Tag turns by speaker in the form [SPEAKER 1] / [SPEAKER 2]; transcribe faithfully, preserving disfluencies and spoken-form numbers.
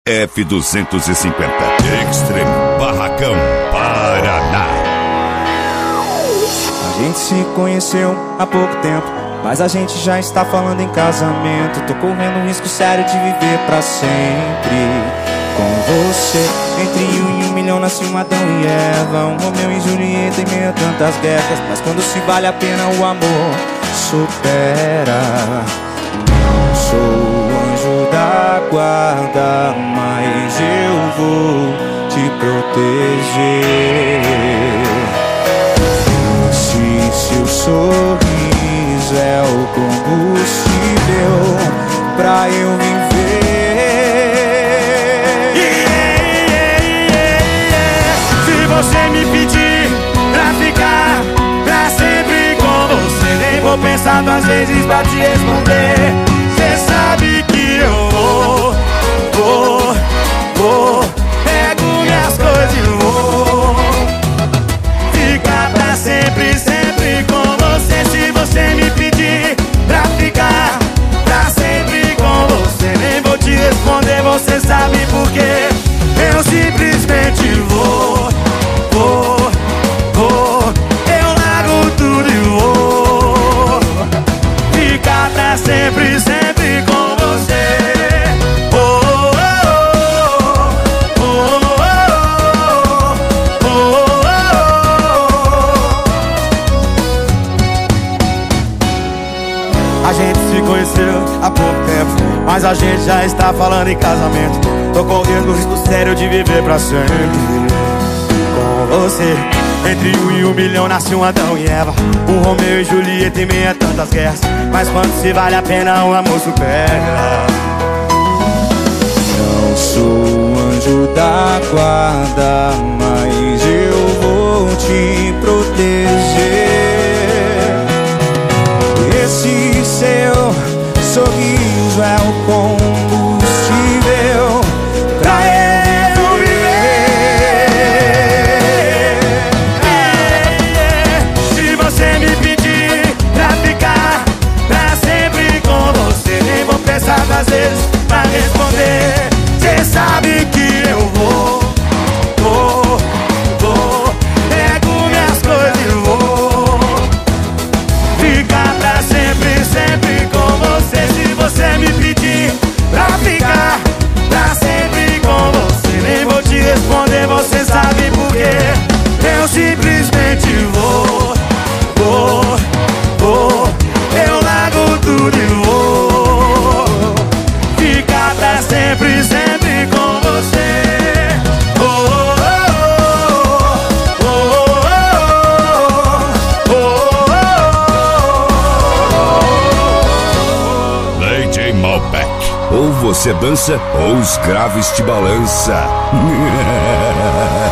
[SPEAKER 1] F duzentos e cinquenta Extreme Barracão, Paraná.
[SPEAKER 2] A gente se conheceu há pouco tempo, mas a gente já está falando em casamento. Tô correndo um risco sério de viver pra sempre com você. Entre um e um milhão nasce um Adão e Eva, um Romeu e Julieta em meio a tantas guerras. Mas quando se vale a pena o amor supera. Não sou o anjo da guarda, mas eu vou te proteger. Esse seu sorriso é o combustível pra eu viver.
[SPEAKER 3] Yeah, yeah, yeah. Se você me pedir pra ficar pra sempre com você, nem vou pensar duas vezes pra te responder. Cê sabe que eu vou, vou, vou, pego minhas coisas e vou ficar pra sempre, sempre com você. Se você me pedir pra ficar pra sempre com você, nem vou te responder, você sabe por quê. Eu simplesmente vou, vou, vou, eu largo tudo e vou ficar pra sempre, sempre com você. Oh, oh, oh, oh, oh, oh, oh. A gente se conheceu há pouco tempo, mas a gente já está falando em casamento. Tô correndo o risco sério de viver pra sempre com você. Entre um e um milhão nasce um Adão e Eva, um Romeu e Julieta em meio a tantas guerras. Mas quando se vale a pena o amor supera.
[SPEAKER 2] Não sou o anjo da guarda, mas eu vou te proteger. Esse seu sorriso é o combustível pra eu viver.
[SPEAKER 3] Se você me pedir pra ficar pra sempre com você, nem vou pensar duas vezes pra responder. Cê sabe que eu vou, vou, vou, pego minhas coisas e vou ficar pra sempre, sempre com você. Se você me pedir pra ficar pra sempre com você, nem vou te responder, você sabe por quê. Eu simplesmente vou, vou, vou, eu largo tudo e vou ficar pra sempre, sempre com você. Oh, oh, oh, oh, oh, oh.
[SPEAKER 1] Lady Malbec. Ou você dança ou os graves te balança.